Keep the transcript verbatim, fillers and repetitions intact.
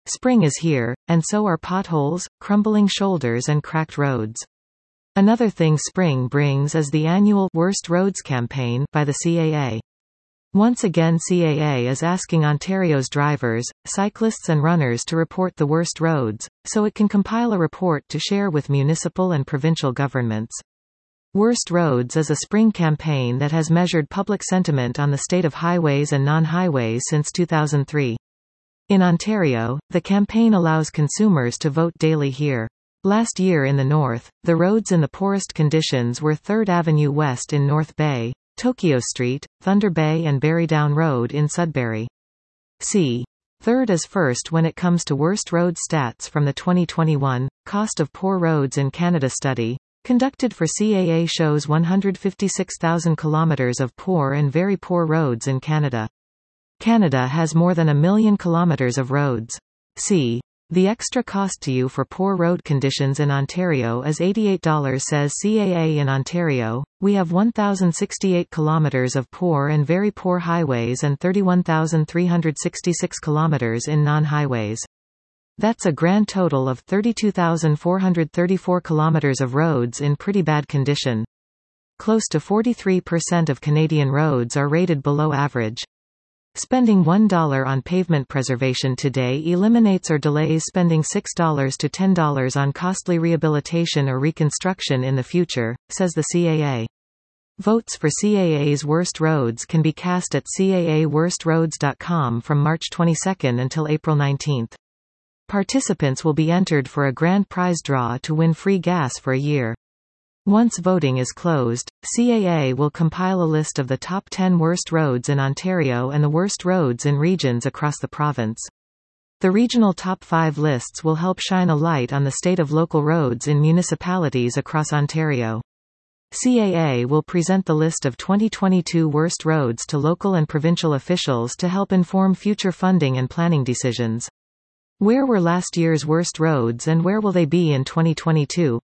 Spring is here, and so are potholes, crumbling shoulders and cracked roads. Another thing spring brings is the annual Worst Roads campaign by the C A A. Once again C A A is asking Ontario's drivers, cyclists and runners to report the worst roads, so it can compile a report to share with municipal and provincial governments. Worst Roads is a spring campaign that has measured public sentiment on the state of highways and non-highways since two thousand three. In Ontario, the campaign allows consumers to vote daily here. Last year in the north, the roads in the poorest conditions were third Avenue West in North Bay, Tokyo Street, Thunder Bay and Barrydown Road in Sudbury. C. Third is first when it comes to worst road stats from the twenty twenty-one Cost of Poor Roads in Canada study, conducted for C A A shows one hundred fifty-six thousand kilometers of poor and very poor roads in Canada. Canada has more than a million kilometers of roads. C. The extra cost to you for poor road conditions in Ontario is eighty-eight dollars, says C A A. In Ontario, we have one thousand sixty-eight kilometers of poor and very poor highways and thirty-one thousand three hundred sixty-six kilometers in non-highways. That's a grand total of thirty-two thousand four hundred thirty-four kilometers of roads in pretty bad condition. Close to forty-three percent of Canadian roads are rated below average. Spending one dollar on pavement preservation today eliminates or delays spending six to ten dollars on costly rehabilitation or reconstruction in the future, says the C A A. Votes for C A A's Worst Roads can be cast at C A A worst roads dot com from March twenty-second until April nineteenth. Participants will be entered for a grand prize draw to win free gas for a year. Once voting is closed, C A A will compile a list of the top ten worst roads in Ontario and the worst roads in regions across the province. The regional top five lists will help shine a light on the state of local roads in municipalities across Ontario. C A A will present the list of twenty twenty-two worst roads to local and provincial officials to help inform future funding and planning decisions. Where were last year's worst roads and where will they be in twenty twenty-two?